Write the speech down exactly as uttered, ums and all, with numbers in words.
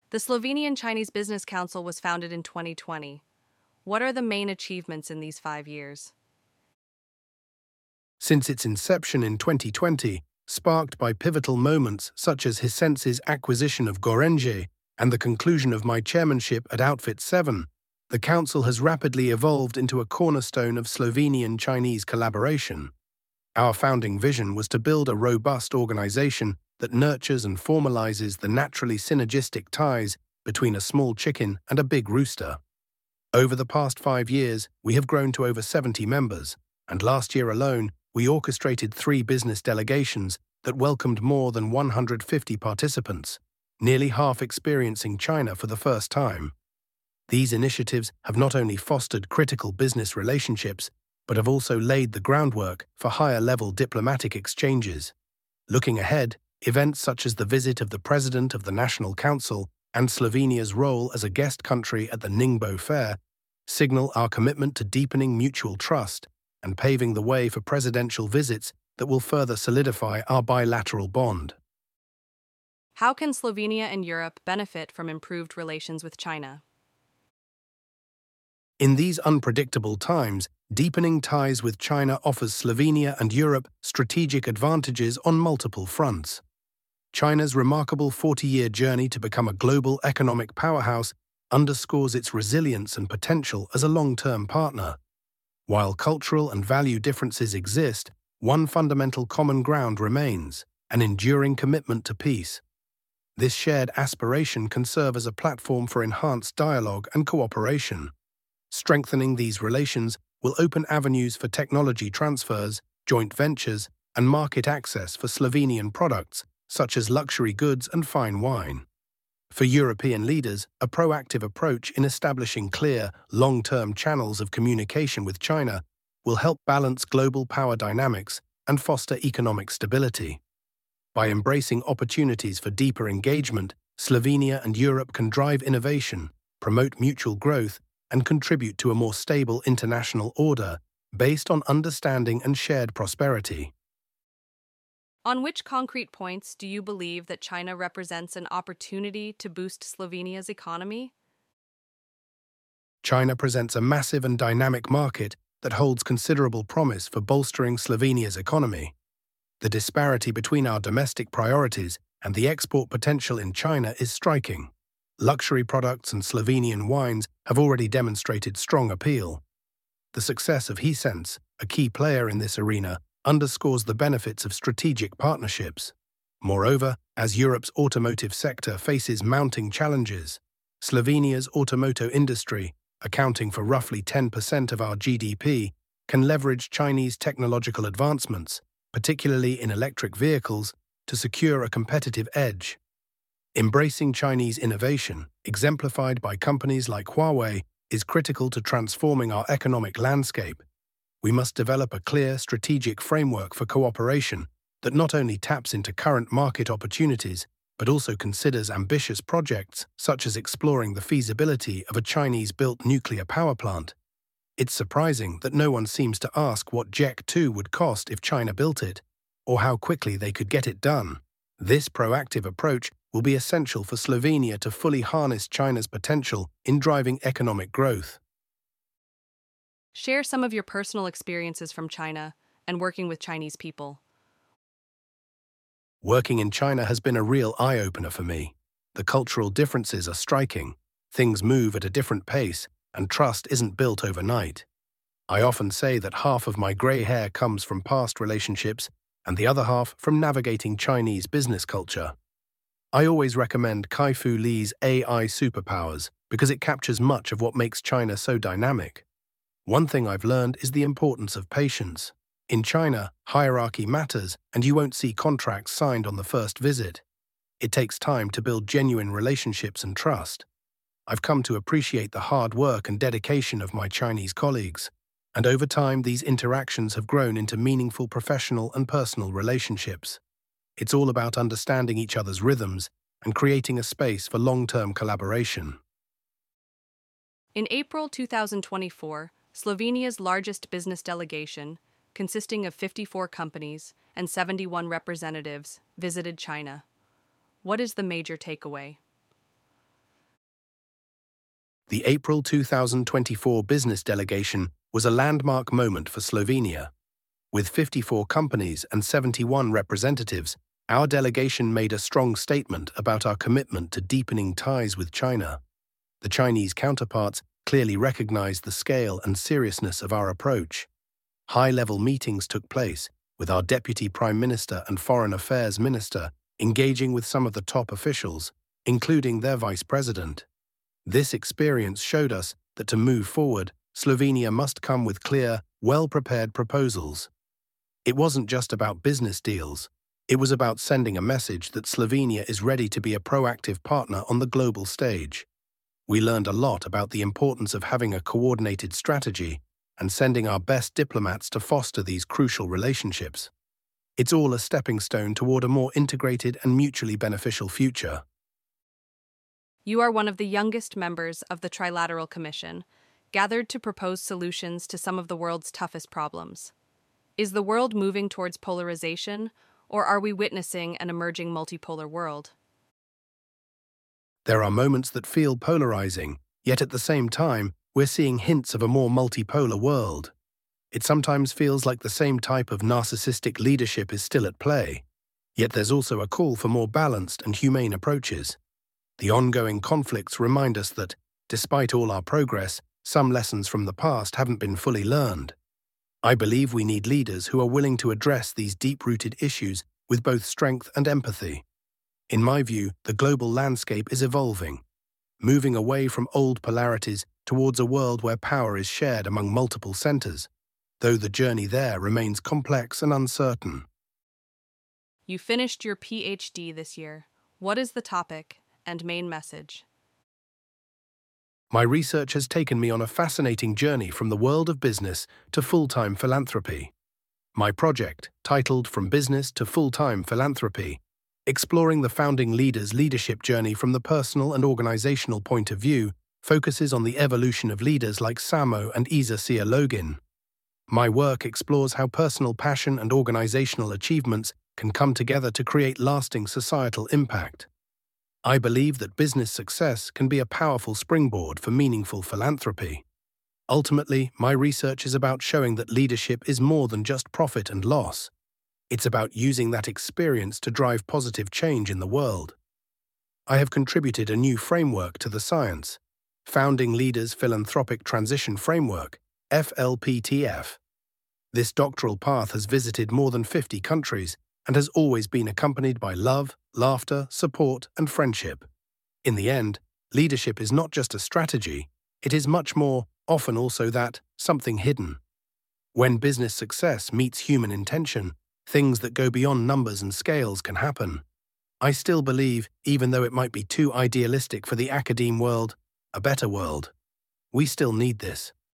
The Slovenian Chinese Business Council was founded in twenty twenty. What are the main achievements in these five years? Since its inception in twenty twenty, sparked by pivotal moments such as Hisense's acquisition of Gorenje and the conclusion of my chairmanship at Outfit seven, the Council has rapidly evolved into a cornerstone of Slovenian-Chinese collaboration. Our founding vision was to build a robust organization that nurtures and formalizes the naturally synergistic ties between a small chicken and a big rooster. Over the past five years, we have grown to over seventy members, and last year alone, we orchestrated three business delegations that welcomed more than one hundred fifty participants, nearly half experiencing China for the first time. These initiatives have not only fostered critical business relationships, but have also laid the groundwork for higher-level diplomatic exchanges. Looking ahead, events such as the visit of the President of the National Council and Slovenia's role as a guest country at the Ningbo Fair signal our commitment to deepening mutual trust and paving the way for presidential visits that will further solidify our bilateral bond. How can Slovenia and Europe benefit from improved relations with China? In these unpredictable times, deepening ties with China offers Slovenia and Europe strategic advantages on multiple fronts. China's remarkable forty-year journey to become a global economic powerhouse underscores its resilience and potential as a long-term partner. While cultural and value differences exist, one fundamental common ground remains: an enduring commitment to peace. This shared aspiration can serve as a platform for enhanced dialogue and cooperation. Strengthening these relations will open avenues for technology transfers, joint ventures, and market access for Slovenian products, such as luxury goods and fine wine. For European leaders, a proactive approach in establishing clear, long-term channels of communication with China will help balance global power dynamics and foster economic stability. By embracing opportunities for deeper engagement, Slovenia and Europe can drive innovation, promote mutual growth, and contribute to a more stable international order based on understanding and shared prosperity. On which concrete points do you believe that China represents an opportunity to boost Slovenia's economy? China presents a massive and dynamic market that holds considerable promise for bolstering Slovenia's economy. The disparity between our domestic priorities and the export potential in China is striking. Luxury products and Slovenian wines have already demonstrated strong appeal. The success of Hisense, a key player in this arena, underscores the benefits of strategic partnerships. Moreover, as Europe's automotive sector faces mounting challenges, Slovenia's automotive industry, accounting for roughly ten percent of our G D P, can leverage Chinese technological advancements, particularly in electric vehicles, to secure a competitive edge. Embracing Chinese innovation, exemplified by companies like Huawei, is critical to transforming our economic landscape. We must develop a clear strategic framework for cooperation that not only taps into current market opportunities, but also considers ambitious projects such as exploring the feasibility of a Chinese-built nuclear power plant. It's surprising that no one seems to ask what J E C two would cost if China built it, or how quickly they could get it done. This proactive approach will be essential for Slovenia to fully harness China's potential in driving economic growth. Share some of your personal experiences from China and working with Chinese people. Working in China has been a real eye-opener for me. The cultural differences are striking. Things move at a different pace, and trust isn't built overnight. I often say that half of my grey hair comes from past relationships and the other half from navigating Chinese business culture. I always recommend Kai-Fu Lee's A I Superpowers because it captures much of what makes China so dynamic. One thing I've learned is the importance of patience. In China, hierarchy matters, and you won't see contracts signed on the first visit. It takes time to build genuine relationships and trust. I've come to appreciate the hard work and dedication of my Chinese colleagues, and over time these interactions have grown into meaningful professional and personal relationships. It's all about understanding each other's rhythms and creating a space for long-term collaboration. In April two thousand twenty-four, Slovenia's largest business delegation, consisting of fifty-four companies and seventy-one representatives, visited China. What is the major takeaway? The April two thousand twenty-four business delegation was a landmark moment for Slovenia. With fifty-four companies and seventy-one representatives, our delegation made a strong statement about our commitment to deepening ties with China. The Chinese counterparts clearly recognized the scale and seriousness of our approach. High-level meetings took place, with our Deputy Prime Minister and Foreign Affairs Minister engaging with some of the top officials, including their Vice President. This experience showed us that to move forward, Slovenia must come with clear, well-prepared proposals. It wasn't just about business deals. It was about sending a message that Slovenia is ready to be a proactive partner on the global stage. We learned a lot about the importance of having a coordinated strategy and sending our best diplomats to foster these crucial relationships. It's all a stepping stone toward a more integrated and mutually beneficial future. You are one of the youngest members of the Trilateral Commission, gathered to propose solutions to some of the world's toughest problems. Is the world moving towards polarization, or are we witnessing an emerging multipolar world? There are moments that feel polarizing, yet at the same time, we're seeing hints of a more multipolar world. It sometimes feels like the same type of narcissistic leadership is still at play, yet there's also a call for more balanced and humane approaches. The ongoing conflicts remind us that, despite all our progress, some lessons from the past haven't been fully learned. I believe we need leaders who are willing to address these deep-rooted issues with both strength and empathy. In my view, the global landscape is evolving, moving away from old polarities towards a world where power is shared among multiple centers, though the journey there remains complex and uncertain. You finished your P H D this year. What is the topic and main message? My research has taken me on a fascinating journey from the world of business to full-time philanthropy. My project, titled From Business to Full-Time Philanthropy, exploring the founding leader's leadership journey from the personal and organizational point of view, focuses on the evolution of leaders like Samo and Isa Siya-Login. My work explores how personal passion and organizational achievements can come together to create lasting societal impact. I believe that business success can be a powerful springboard for meaningful philanthropy. Ultimately, my research is about showing that leadership is more than just profit and loss. It's about using that experience to drive positive change in the world. I have contributed a new framework to the science, Founding Leaders Philanthropic Transition Framework, F L P T F. This doctoral path has visited more than fifty countries and has always been accompanied by love, laughter, support, and friendship. In the end, leadership is not just a strategy, it is much more, often also that, something hidden. When business success meets human intention, things that go beyond numbers and scales can happen. I still believe, even though it might be too idealistic for the academe world, a better world. We still need this.